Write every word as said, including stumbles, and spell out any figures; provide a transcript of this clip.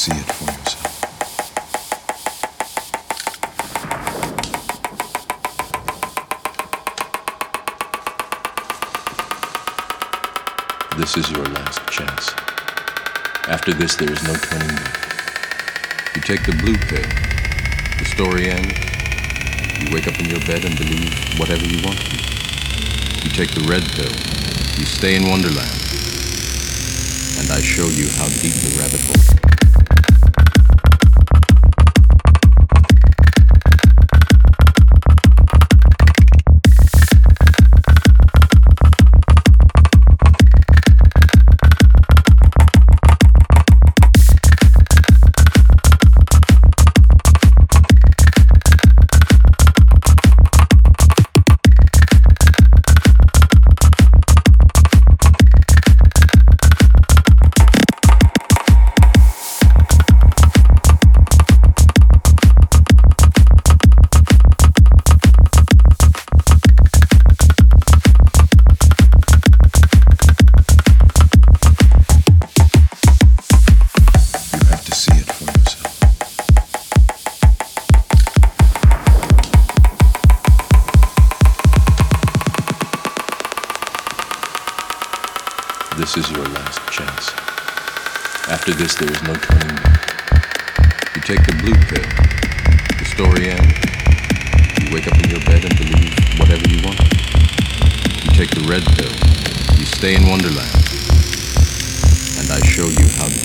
see it for yourself. This is your last chance. After this, there is no turning back. You take the blue pill. The story ends. You wake up in your bed and believe whatever you want to. You take the red pill. You stay in Wonderland. And I show you how deep the rabbit hole. This is your last chance. After this, there is no turning back. You take the blue pill. The story ends. You wake up in your bed and believe whatever you want. You take the red pill. You stay in Wonderland. And I show you how